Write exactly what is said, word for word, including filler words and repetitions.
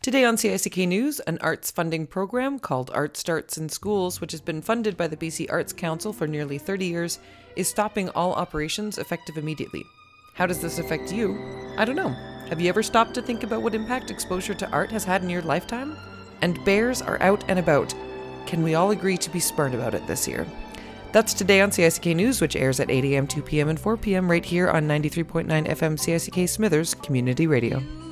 Today on C I C K News, an arts funding program called Art Starts in Schools, which has been funded by the B C Arts Council for nearly thirty years, is stopping all operations effective immediately. How does this affect you? I don't know. Have you ever stopped to think about what impact exposure to art has had in your lifetime? And bears are out and about. Can we all agree to be smart about it this year? That's today on C I C K News, which airs at eight a.m., two p.m. and four p.m. right here on ninety-three point nine F M C I C K Smithers Community Radio.